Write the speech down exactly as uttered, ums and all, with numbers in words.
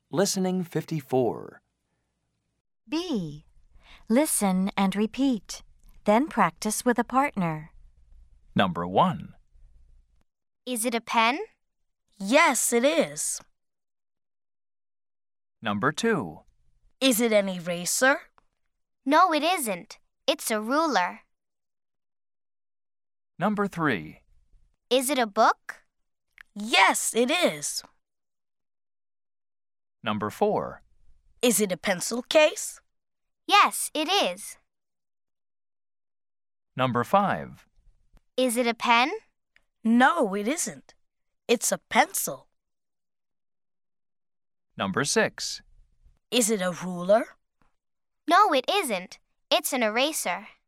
Listening fifty-four. B. Listen and repeat. Then practice with a partner. Number one. Is it a pen? Yes, it is. Number two. Is it an eraser? No, it isn't. It's a ruler. Number three. Is it a book? Yes, it is. Number four. Is it a pencil case? Yes, it is. Number five. Is it a pen? No, it isn't. It's a pencil. Number six. Is it a ruler? No, it isn't. It's an eraser.